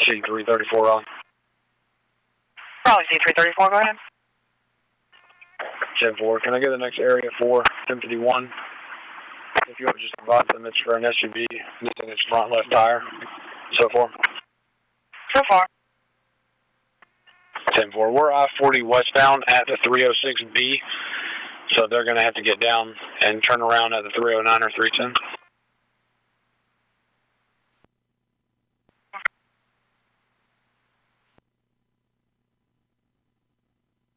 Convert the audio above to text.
C334 on. Raleigh C334, go ahead. 10-4, can I get the next area for 1051? If you want to just provide them, it's for an SUV, missing its front left tire, so forth. So far. 10-4, we're I-40 westbound at the 306B, so they're going to have to get down and turn around at the 309 or 310.